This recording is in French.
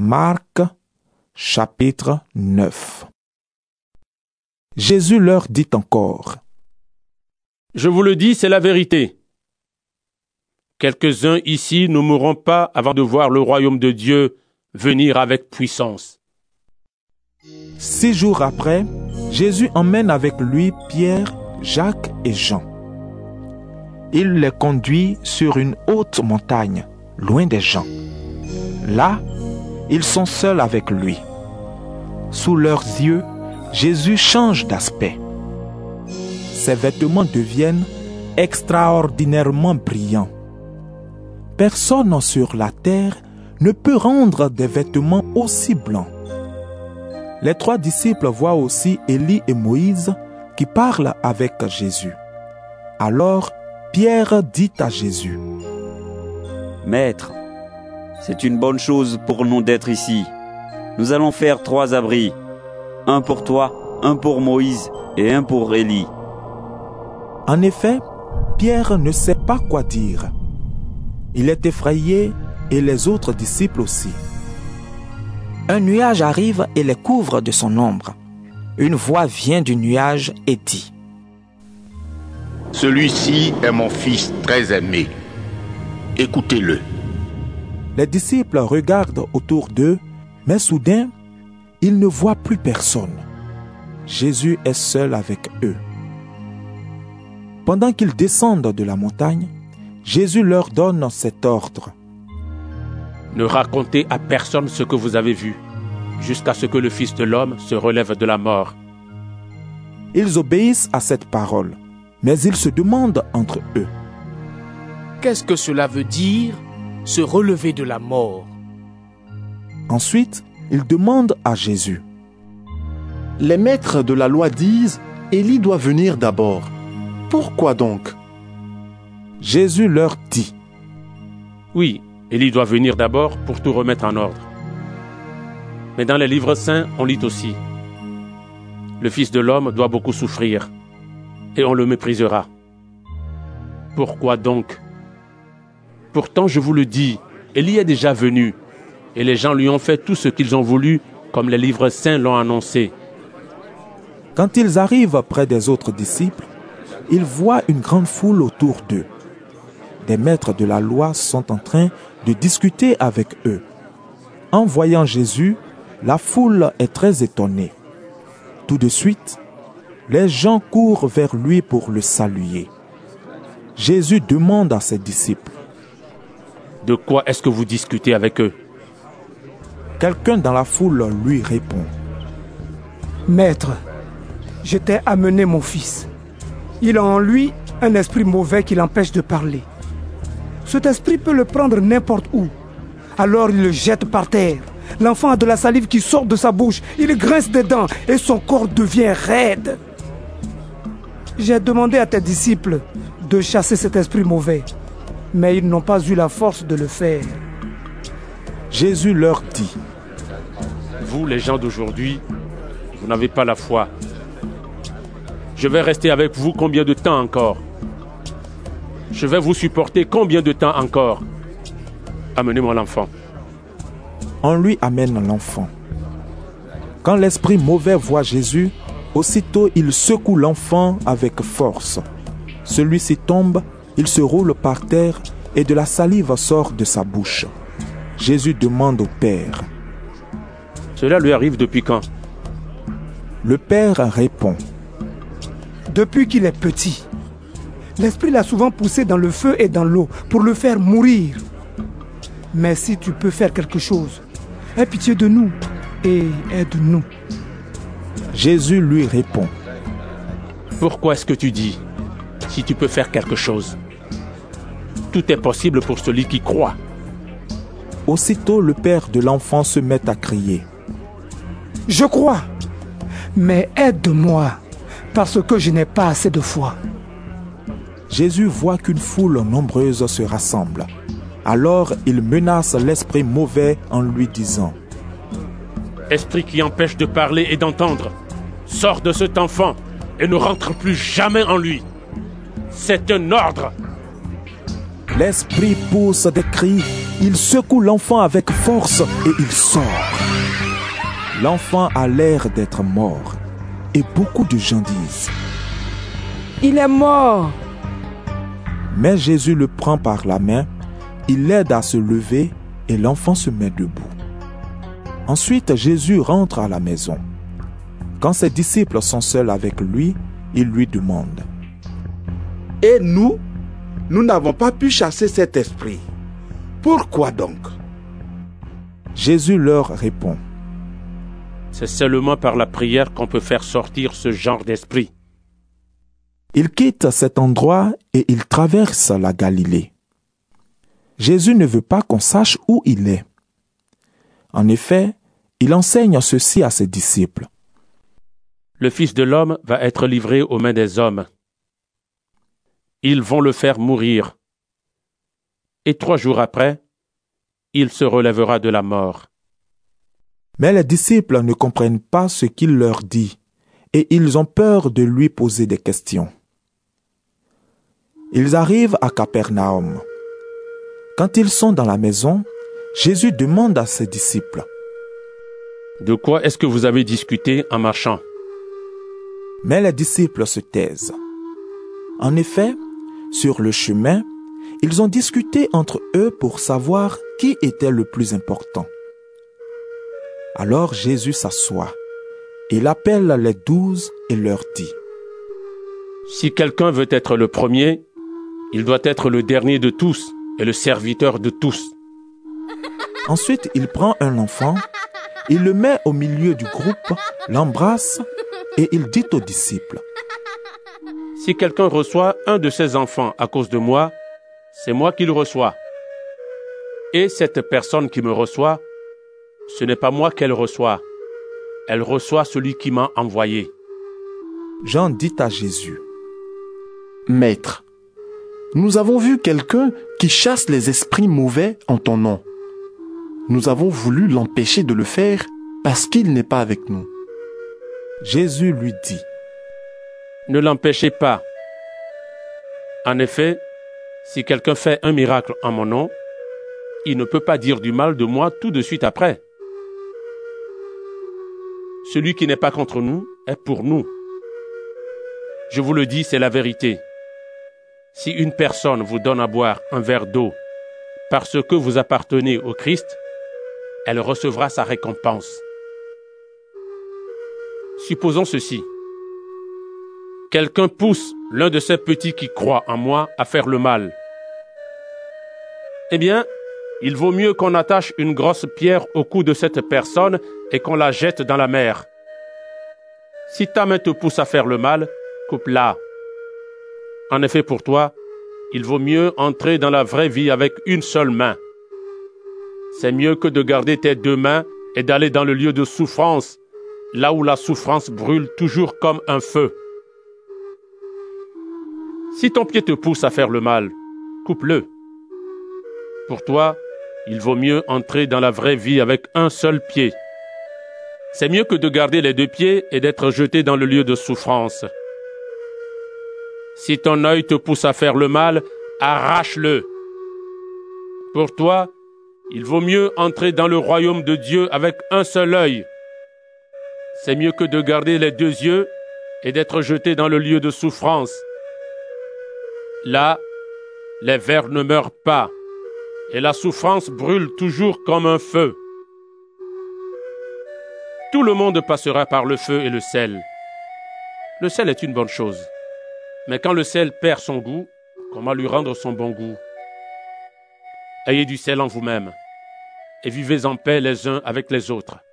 Marc, chapitre 9. Jésus leur dit encore: Je vous le dis, c'est la vérité. Quelques-uns ici ne mourront pas avant de voir le royaume de Dieu venir avec puissance. 6 jours après, Jésus emmène avec lui Pierre, Jacques et Jean. Il les conduit sur une haute montagne, loin des gens. Là, ils sont seuls avec lui. Sous leurs yeux, Jésus change d'aspect. Ses vêtements deviennent extraordinairement brillants. Personne sur la terre ne peut rendre des vêtements aussi blancs. Les 3 disciples voient aussi Élie et Moïse qui parlent avec Jésus. Alors, Pierre dit à Jésus: Maître, c'est une bonne chose pour nous d'être ici. Nous allons faire 3 abris. Un pour toi, un pour Moïse et un pour Élie. En effet, Pierre ne sait pas quoi dire. Il est effrayé et les autres disciples aussi. Un nuage arrive et les couvre de son ombre. Une voix vient du nuage et dit: Celui-ci est mon fils très aimé. Écoutez-le. Les disciples regardent autour d'eux, mais soudain, ils ne voient plus personne. Jésus est seul avec eux. Pendant qu'ils descendent de la montagne, Jésus leur donne cet ordre: Ne racontez à personne ce que vous avez vu, jusqu'à ce que le Fils de l'homme se relève de la mort. Ils obéissent à cette parole, mais ils se demandent entre eux: Qu'est-ce que cela veut dire, se relever de la mort? Ensuite, ils demandent à Jésus: Les maîtres de la loi disent: Élie doit venir d'abord. Pourquoi donc? Jésus leur dit: Oui, Élie doit venir d'abord pour tout remettre en ordre. Mais dans les livres saints, on lit aussi: Le Fils de l'homme doit beaucoup souffrir, et on le méprisera. Pourquoi donc? Pourtant, je vous le dis, Élie est déjà venu, et les gens lui ont fait tout ce qu'ils ont voulu, comme les livres saints l'ont annoncé. Quand ils arrivent près des autres disciples, ils voient une grande foule autour d'eux. Des maîtres de la loi sont en train de discuter avec eux. En voyant Jésus, la foule est très étonnée. Tout de suite, les gens courent vers lui pour le saluer. Jésus demande à ses disciples: De quoi est-ce que vous discutez avec eux? Quelqu'un dans la foule lui répond: Maître, je t'ai amené mon fils. Il a en lui un esprit mauvais qui l'empêche de parler. Cet esprit peut le prendre n'importe où. Alors il le jette par terre. L'enfant a de la salive qui sort de sa bouche. Il grince des dents et son corps devient raide. J'ai demandé à tes disciples de chasser cet esprit mauvais, mais ils n'ont pas eu la force de le faire. Jésus leur dit: Vous, les gens d'aujourd'hui, vous n'avez pas la foi. Je vais rester avec vous combien de temps encore? Je vais vous supporter combien de temps encore? Amenez-moi l'enfant. On lui amène l'enfant. Quand l'esprit mauvais voit Jésus, aussitôt il secoue l'enfant avec force. Celui-ci tombe, il se roule par terre et de la salive sort de sa bouche. Jésus demande au Père: Cela lui arrive depuis quand? Le Père répond: Depuis qu'il est petit. L'esprit l'a souvent poussé dans le feu et dans l'eau pour le faire mourir. Mais si tu peux faire quelque chose, aie pitié de nous et aide-nous. Jésus lui répond: Pourquoi est-ce que tu dis, si tu peux faire quelque chose? Tout est possible pour celui qui croit. Aussitôt le père de l'enfant se met à crier: Je crois, mais aide-moi, parce que je n'ai pas assez de foi. Jésus voit qu'une foule nombreuse se rassemble. Alors il menace l'esprit mauvais en lui disant: Esprit qui empêche de parler et d'entendre, sors de cet enfant et ne rentre plus jamais en lui. C'est un ordre. L'esprit pousse des cris Il secoue l'enfant avec force et il sort. L'enfant a l'air d'être mort et beaucoup de gens disent « Il est mort !» Mais Jésus le prend par la main, il l'aide à se lever et l'enfant se met debout. Ensuite, Jésus rentre à la maison. Quand ses disciples sont seuls avec lui, il lui demande « Et nous n'avons pas pu chasser cet esprit. Pourquoi donc ?» Jésus leur répond « C'est seulement par la prière qu'on peut faire sortir ce genre d'esprit. » Il quitte cet endroit et il traverse la Galilée. Jésus ne veut pas qu'on sache où il est. En effet, il enseigne ceci à ses disciples. Le Fils de l'homme va être livré aux mains des hommes. Ils vont le faire mourir. Et 3 jours après, il se relèvera de la mort. Mais les disciples ne comprennent pas ce qu'il leur dit et ils ont peur de lui poser des questions. Ils arrivent à Capernaum. Quand ils sont dans la maison, Jésus demande à ses disciples « De quoi est-ce que vous avez discuté en marchant ?» Mais les disciples se taisent. En effet, sur le chemin, ils ont discuté entre eux pour savoir qui était le plus important. Alors Jésus s'assoit. Il appelle les 12 et leur dit « Si quelqu'un veut être le premier, il doit être le dernier de tous et le serviteur de tous. » Ensuite, il prend un enfant, il le met au milieu du groupe, l'embrasse et il dit aux disciples « Si quelqu'un reçoit un de ces enfants à cause de moi, c'est moi qui le reçois. Et cette personne qui me reçoit, ce n'est pas moi qu'elle reçoit. Elle reçoit celui qui m'a envoyé. » Jean dit à Jésus « Maître, nous avons vu quelqu'un qui chasse les esprits mauvais en ton nom. Nous avons voulu l'empêcher de le faire parce qu'il n'est pas avec nous. » Jésus lui dit « Ne l'empêchez pas. En effet, si quelqu'un fait un miracle en mon nom, il ne peut pas dire du mal de moi tout de suite après. Celui qui n'est pas contre nous est pour nous. Je vous le dis, c'est la vérité. Si une personne vous donne à boire un verre d'eau parce que vous appartenez au Christ, elle recevra sa récompense. Supposons ceci. Quelqu'un pousse l'un de ces petits qui croient en moi à faire le mal. Eh bien, il vaut mieux qu'on attache une grosse pierre au cou de cette personne et qu'on la jette dans la mer. Si ta main te pousse à faire le mal, coupe-la. En effet, pour toi, il vaut mieux entrer dans la vraie vie avec une seule main. C'est mieux que de garder tes 2 mains et d'aller dans le lieu de souffrance, là où la souffrance brûle toujours comme un feu. Si ton pied te pousse à faire le mal, coupe-le. Pour toi, il vaut mieux entrer dans la vraie vie avec un seul pied. C'est mieux que de garder les 2 pieds et d'être jeté dans le lieu de souffrance. Si ton œil te pousse à faire le mal, arrache-le. Pour toi, il vaut mieux entrer dans le royaume de Dieu avec un seul œil. C'est mieux que de garder les 2 yeux et d'être jeté dans le lieu de souffrance. Là, les vers ne meurent pas et la souffrance brûle toujours comme un feu. Tout le monde passera par le feu et le sel. Le sel est une bonne chose. Mais quand le sel perd son goût, comment lui rendre son bon goût? Ayez du sel en vous-même et vivez en paix les uns avec les autres.